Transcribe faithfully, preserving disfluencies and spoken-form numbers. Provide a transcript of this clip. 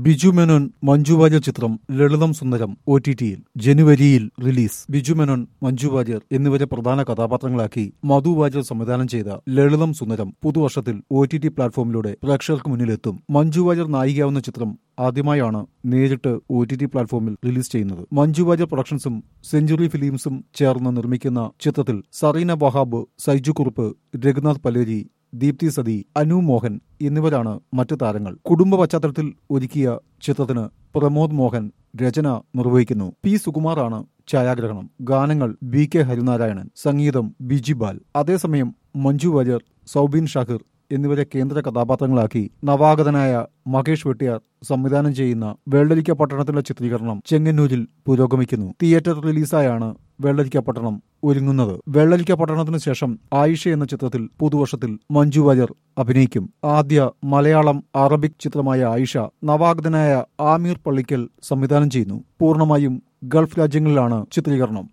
ബിജു മേനോൻ മഞ്ജു വാര്യർ ചിത്രം ലളിതം സുന്ദരം O T ടിയിൽ ജനുവരിയിൽ റിലീസ്. ബിജു മേനോൻ, മഞ്ജു വാര്യർ എന്നിവരെ പ്രധാന കഥാപാത്രങ്ങളാക്കി മധു വാര്യർ സംവിധാനം ചെയ്ത ലളിതം സുന്ദരം പുതുവർഷത്തിൽ ഒ ടി ടി പ്ലാറ്റ്ഫോമിലൂടെ പ്രേക്ഷകർക്ക് മുന്നിലെത്തും. മഞ്ജു വാര്യർ നായികയാവുന്ന ചിത്രം ആദ്യമായാണ് നേരിട്ട് ഒ ടി ടി പ്ലാറ്റ്ഫോമിൽ റിലീസ് ചെയ്യുന്നത്. മഞ്ജു വാര്യർ പ്രൊഡക്ഷൻസും സെഞ്ചുറി ഫിലിംസും ചേർന്ന് നിർമ്മിക്കുന്ന ചിത്രത്തിൽ സറീന വഹാബ്, സൈജു കുറുപ്പ്, രഘുനാഥ് പലേരി, ദീപ്തി സതി, അനു മോഹൻ എന്നിവരാണ് മറ്റു താരങ്ങൾ. കുടുംബ പശ്ചാത്തലത്തിൽ ഒരുക്കിയ ചിത്രത്തിന് പ്രമോദ് മോഹൻ രചന നിർവഹിക്കുന്നു. പി സുകുമാറാണ് ഛായാഗ്രഹണം. ഗാനങ്ങൾ ബി കെ ഹരിനാരായണൻ, സംഗീതം ബിജി ബാൽ. അതേസമയം മഞ്ജു വാര്യർ, സൗബിൻ ഷാഹിർ എന്നിവരെ കേന്ദ്ര കഥാപാത്രങ്ങളാക്കി നവാഗതനായ മഹേഷ് വെട്ടിയാർ സംവിധാനം ചെയ്യുന്ന വെള്ളരിക്ക പട്ടണത്തിലെ ചിത്രീകരണം ചെങ്ങന്നൂരിൽ പുരോഗമിക്കുന്നു. തിയേറ്റർ റിലീസായാണ് വെള്ളരിക്ക പട്ടണം ഒരുങ്ങുന്നത്. വെള്ളരിക്ക പട്ടണത്തിനു ശേഷം ആയിഷ എന്ന ചിത്രത്തിൽ പുതുവർഷത്തിൽ മഞ്ജു വാര്യർ അഭിനയിക്കും. ആദ്യ മലയാളം അറബിക് ചിത്രമായ ആയിഷ നവാഗതനായ ആമീർ പള്ളിക്കൽ സംവിധാനം ചെയ്യുന്നു. പൂർണ്ണമായും ഗൾഫ് രാജ്യങ്ങളിലാണ് ചിത്രീകരണം.